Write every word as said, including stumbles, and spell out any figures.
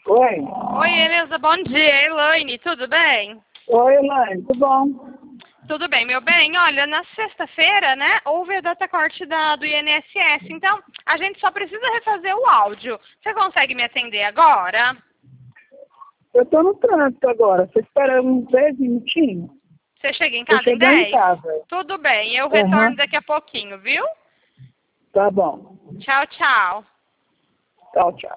Oi. Oi, Elisa, bom dia. Elaine, tudo bem? Oi, Elaine, tudo bom? Tudo bem, meu bem. Olha, na sexta-feira, né, houve a data corte da, do I N S S, então a gente só precisa refazer o áudio. Você consegue me atender agora? Eu tô no trânsito agora. Você espera uns dez minutinhos? Você chega em Tô casa em chegando em dez? casa. Tudo bem, eu retorno Aham. daqui a pouquinho, viu? Tá bom. Tchau, tchau. Tchau, tchau.